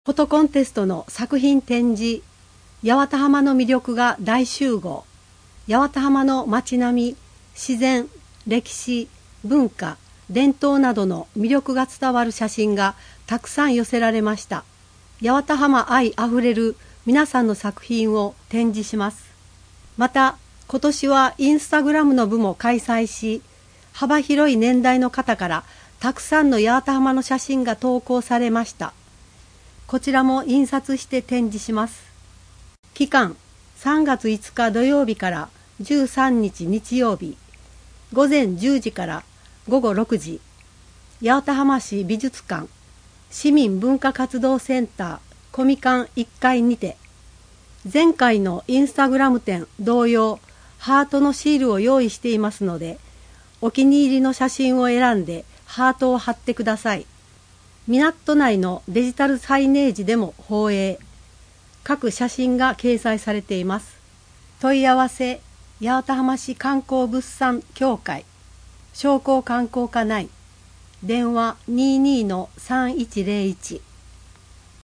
フォトコンテストの作品展示、八幡浜の魅力が大集合。八幡浜の街並み、自然、歴史、文化、伝統などの魅力が伝わる写真がたくさん寄せられました。八幡浜愛あふれる皆さんの作品を展示します。また、今年はインスタグラムの部も開催し、幅広い年代の方からたくさんの八幡浜の写真が投稿されました。こちらも印刷して展示します。期間3月5日土曜日から13日日曜日、午前10時から午後6時、八幡浜市美術館、市民文化活動センターコミ館1階にて、前回のインスタグラム展同様、ハートのシールを用意していますので、お気に入りの写真を選んでハートを貼ってください。港内のデジタルサイネージでも放映、各写真が掲載されています。問い合わせ、八幡浜市観光物産協会、商工観光課内、電話22-3101